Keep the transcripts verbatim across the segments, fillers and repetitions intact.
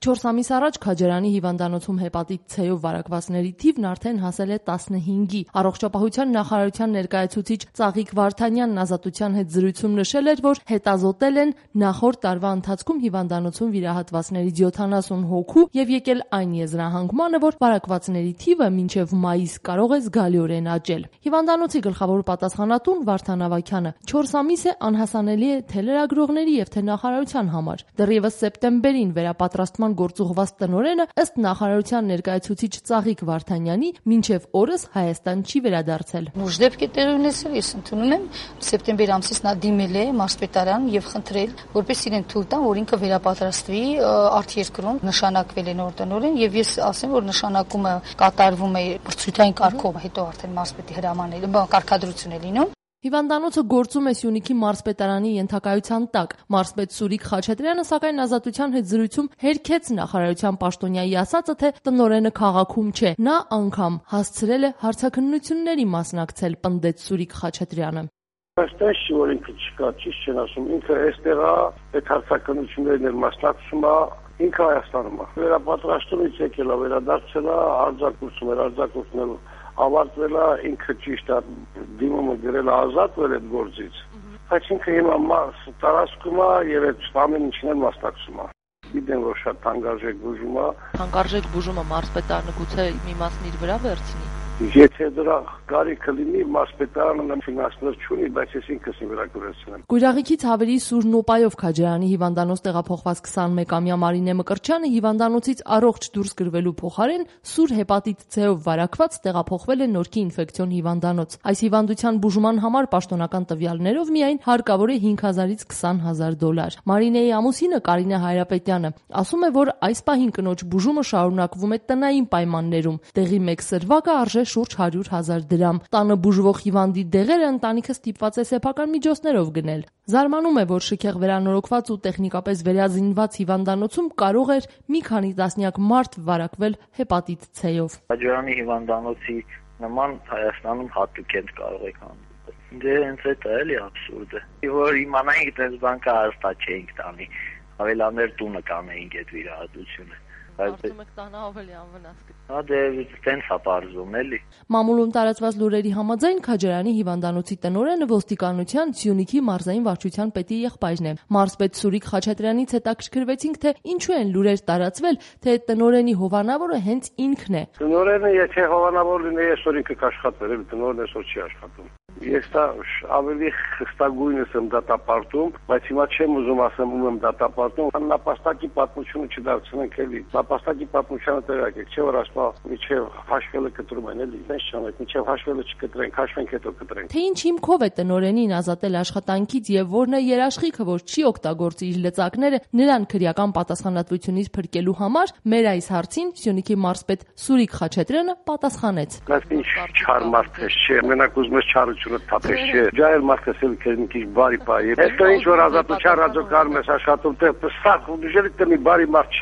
Չորս ամիս առաջ Քաջարյանի հիվանդանոցում հեպատիտ C-ով վարակվածների թիվն արդեն հասել է տասնհինգի։ Առողջապահության նախարարության ներկայացուցիչ Ծաղիկ Վարդանյանն Ազատության հետ զրույցում նշել էր, որ հետազոտել են նախորդ տարվա ընթացքում հիվանդանոցում վիրահատվածներից յոթանասուն հոգու եւ եկել այն եզրահանգմանը, որ վարակվածների թիվը մինչեւ մայիս կարող է զգալիորեն աճել։ Հիվանդանոցի գլխավոր պատասխանատուն Վարդան Ավագյանը չորս ամիս է անհասանելի է թե լրագրողների եւ թե նախարարության համար։ Դեռևս սեպտեմբերին վերապատրաստման գործուղված տնօրենը ըստ նախարարության ներկայացուցիչ Ծաղիկ Վարդանյանի մինչև օրս Հայաստան չի վերադարձել։ Լուրջ դեպք է տեղի ունեցել, ես ընդունում եմ սեպտեմբեր ամսից նա դիմել է մարզպետարան եւ խնդրել, որպես իրեն թույլ տան, որ ինքը վերապատրաստվի արտերկրում, նշանակվել է նոր տնօրեն եւ ես ասեմ, որ նշանակումը կատարվում է բրցույթային կարգով, հետո արդեն մարզպետի հրամանները, կարգադրություն է լինում։ Հիվանդանոցը գործում է Սյունիքի մարզպետարանի ենթակայության տակ։ Մարզպետ Սուրիկ Խաչատրյանը սակայն Ազատության հետ զրույցում հերքեց նախարարության պաշտոնյայի ասածը, թե տնօրենը քաղաքում չէ։ Նա անգամ հասցրել է հարցաքննությունների մասնակցել, պնդեց Սուրիկ Խաչատրյանը։ Այստեղ չի, որ ինքը չկա, ճիշտ չեն ասում, ինքը այստեղ է, այդ հարցաքննություններին մասնակցում է, ինքը Հայաստանում է։ Վերապատրաստումից եկել է, վերադարձել է, արձակուրդում էր, արձակուրդն ավարտվել է, ինքը ճիշտ է, դիմումը գրել է ազատվել այդ գործից, բայց ինքը հիմա տարածքում է եւ այդ ամեն ինչն էլ մասնակցում է։ Գիտեմ, որ շատ թանկարժեք բուժում է։ Թանկարժեք բուժումը մարզպետարանը գուցե մի մասն իր վրա վերցնի։ Եթե դրա կարիքը լինի, մարզպետարանը ֆինանսներ չունի, բայց ես ինքս իմ վրա կուրեցնեմ։ Կույրաղիքից հավերի սուր նոպայով Քաջարյանի հիվանդանոց տեղափոխված քսանմեկամյա Մարինե Մկրտչյանը հիվանդանոցից առողջ դուրս գրվելու փոխարեն սուր հեպատիտ C-ով վարակված տեղափոխվել է Նորքի ինֆեկցիոն հիվանդանոց։ Այս հիվանդության բուժման համար պաշտոնական տվյալներով միայն հարկավոր է հինգ հազարից քսան հազար դոլար։ Մարինեի ամուսինը Կարինե Հայրապետյանը ասում է, որ այս պահին կնոջ բուժումը շարունակվում է տնային պայմաններում։ Տեղի մեկ սրվակը արժե շուրջ հարյուր հազար դրամ։ Տանը բուժվող հիվանդի դեղերը ընտանիքը ստիպված է սեփական միջոցներով գնել։ Զարմանում է, որ շքեղ վերանորոգված ու տեխնիկապես վերազինված հիվանդանոցում կարող էր մի քանի տասնյակ մարդ վարակվել հեպատիտ C-ով։ Քաջարյանի հիվանդանոցի նման Հայաստանում հատուկ են կարող եք անում։ Դե հենց այդ է էլի աբսուրդը։ Որ իմանայինք, դες բանկը հաստատ չէինք տանի։ Ավելաներ տունը կանեինք այդ վիրահատությունը։ Կարծում եք տանը ավելի անվնաս կլինի։ Հա դե տենց է պարզվում էլի։ Մամուլում տարածված լուրերի համաձայն Քաջարյանի հիվանդանոցի տնօրենը ոստիկանության Սյունիքի մարզային վարչության պետի եղբայրն է։ Մարզպետ Սուրիկ Խաչատրյանից հետաքրքրվեցինք, թե ինչու են լուրեր տարածվել, թե տնօրենի հովանավորը հենց ինքն է։ Տնօրենը եթե հովանավոր լինի, այսօր ինքը կաշխատվեր, էլ տնօրենը այսօր չի աշխատում։ Ես դա ավելի խստագույնս եմ դատապարտում, բայց հիմա չեմ ուզում ասեմ ում եմ դատապարտում, նապաստակի պատմությունը չդարձնենք էլի։ Նապաստակի պատմությունը տեղակ եք, չէ՞ որ ասма միջև հաշվելը կտրում են էլի։ Ինչ չանենք, միջև հաշվելը չկտրենք, հաշվենք հետո կտրենք։ Թե ինչ հիմքով է տնօրենին ազատել աշխատանքից եւ որն է երաշխիքը, որ չի օգտագործի իր լծակները նրան քրեական պատասխանատվությունից փրկելու համար, մեր այս հարցին Սյունիքի մարզպետ Սուրիկ Խաչատրյանը պատասխանեց։ Բայց ինչ չար մարդ է, չէ, մենակ ուզում ես չարությունը թափես, չէ։ Ջահել մարդը սել քեզ մի քիչ բարի պայ։ Հետո ինչ որ ազատության ռադիոկայանում ես աշխատում, դե սա ուժելի թե մի բարի մարդ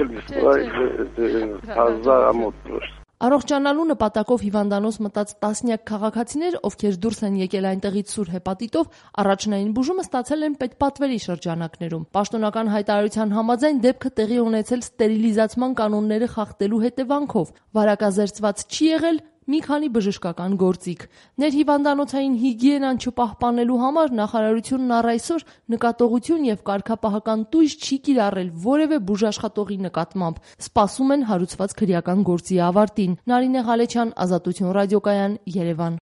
չլինի։ Առողջանալու նպատակով հիվանդանոց մտած տասնյակ քաղաքացիներ, ովքեր դուրս են եկել այնտեղից սուր հեպատիտով, առաջնային բուժումը ստացել են պետպատվերի շրջանակներում։ Պաշտոնական հայտարարության համաձայն դեպքը տեղի ունեցել ստերիլիզացման կանոնները խախտելու հետևանքով։ Վարակազերծված չի եղել մի քանի բժշկական գործիք։ Ներհիվանդանոցային հիգիենան չպահպանելու համար նախարարությունն առ այսօր նկատողություն եւ կարգապահական տույժ չի կիրառել որևէ բուժաշխատողի նկատմամբ։ Սպասում են հարուցված քրեական գործի ավարտին։ Նարինե Ղալեչյան, Ազատություն ռադիոկայան, Երևան։